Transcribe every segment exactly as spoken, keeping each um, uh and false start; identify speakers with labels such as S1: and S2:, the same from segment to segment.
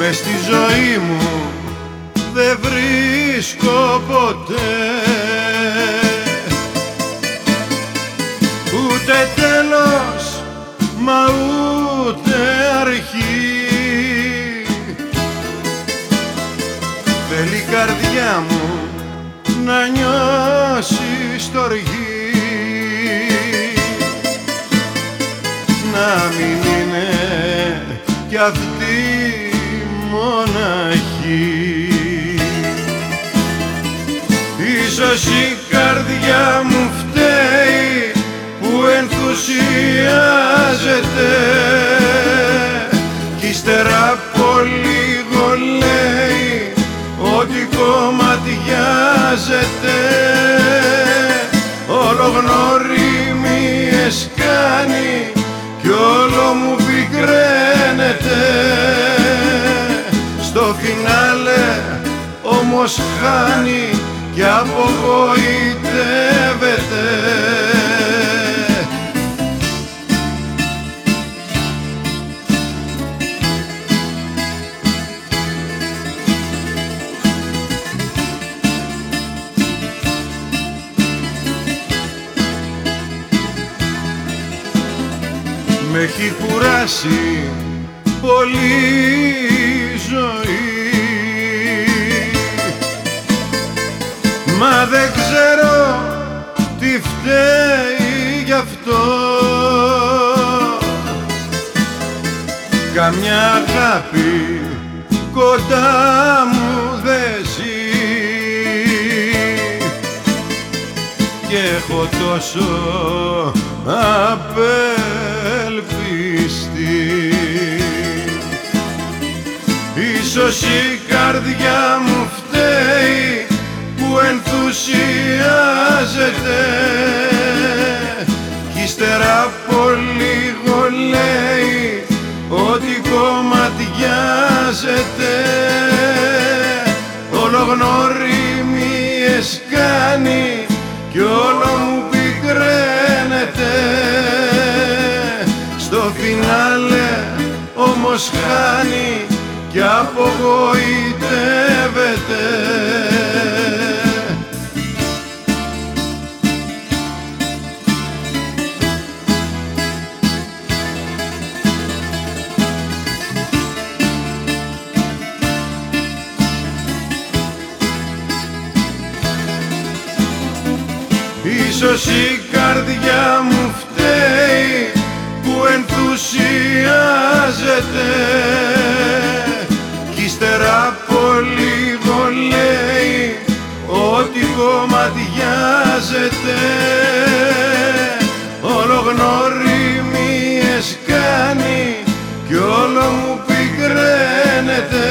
S1: μες στη ζωή μου δεν βρίσκω ποτέ ούτε τέλος μα ούτε αρχή. Θέλει η καρδιά μου να νιώσει στοργή, να μην είναι κι αυτή μοναχή. Ίσως η καρδιά μου φταίει που ενθουσιάζεται κι ύστερα από λίγο λέει ότι κομματιάζεται. Όλο γνωρίμιες κάνει κι όλο μου πικραίνεται. Στο φινάλε όμως χάνει κι απογοητεύεται. Μ' έχει κουράσει πολύ η ζωή, μα δεν ξέρω τι φταίει γι' αυτό. Καμιά αγάπη κοντά μου δεν ζει κι έχω τόσο απελπιστεί. Ίσως η καρδιά μου φταίει που ενθουσιάζεται κι ύστερα από λίγο λέει ότι κομματιάζεται. Όλο γνωρίμιες κάνει κι όλο μου πικραίνεται. Στο φινάλε όμως χάνει κι απογοητεύεται. Ίσως η καρδιά μου φταίει που ενθουσιάζεται κι ύστερα από λίγο λέει ότι κομματιάζεται. Όλο γνωρίμιες κάνει κι όλο μου πικραίνεται.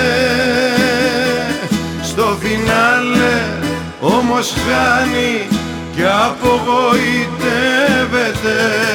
S1: Στο φινάλε όμως χάνει κι απογοητεύεται.